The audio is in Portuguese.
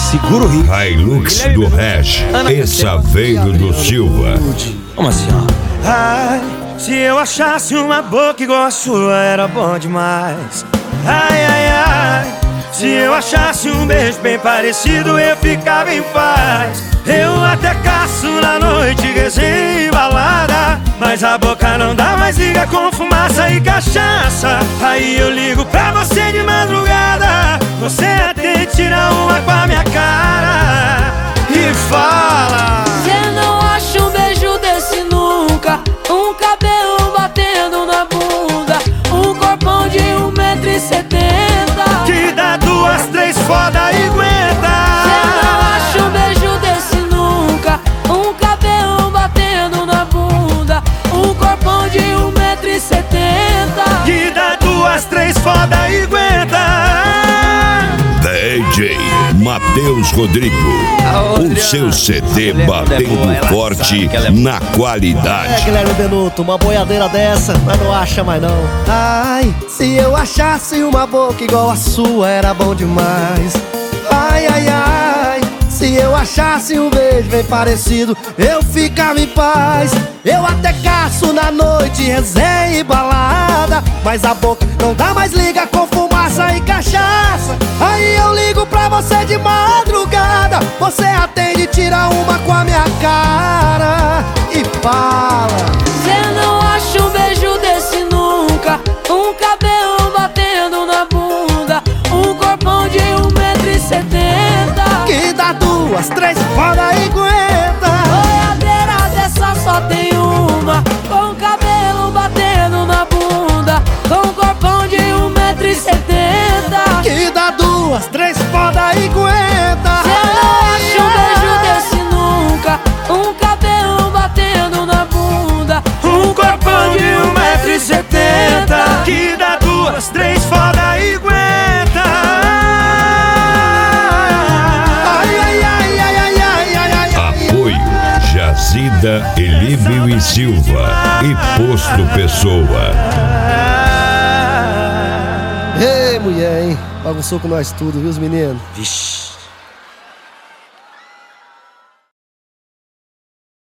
Segura o ritmo. Hilux do Hash e Saveiro do Silva. Como assim, ó? Ai, se eu achasse uma boca igual a sua, era bom demais. Ai, ai, ai, se eu achasse um beijo bem parecido, eu ficava em paz. Eu até caço na noite, resenha e balada, mas a boca não dá mais liga com fumaça e cachaça. Aí eu ligo pra você de madrugada, você até tira uma com a minha cara e fala: cê não acha um beijo desse nunca, um cabelo batendo na bunda, um corpão de 1,70m, que dá 2, 3 foda e aguenta. cê não acha um beijo desse nunca, um cabelo batendo na bunda, um corpão de 1,70m, Que dá 2, 3 foda e aguenta. DJ Matheus Rodrigo, o seu CD batendo forte na qualidade. Guilherme Benuto, uma boiadeira dessa, mas não acha mais não. Ai, se eu achasse uma boca igual a sua, era bom demais. Ai, ai, ai, se eu achasse um beijo bem parecido, eu ficava em paz. Eu até caço na noite, resenha e balada, mas a boca não dá mais liga com fumaça e cachaça. Aí eu ligo pra você de madrugada, você atende, tira uma com a minha cara e fala: cê não acha um beijo desse nunca, um cabelo batendo na bunda, um corpão de 1,70m, que dá 2, 3 foda e aguenta. boiadeira dessa só tem uma, com cabelo batendo na bunda, com corpão de 1,70m, Que dá 2, 3 foda e aguenta. cê não acha um beijo desse nunca, um cabelo batendo na bunda, Um corpão de 1,70m, que dá 2, 3 foda e aguenta. Ai, ai, ai, ai, ai, ai, ai, ai. Apoio Jazida, Elíbio e Silva e Posto Pessoa. Ei, mulher, hein? Bagunçou com nós tudo, viu, os meninos? Vixe.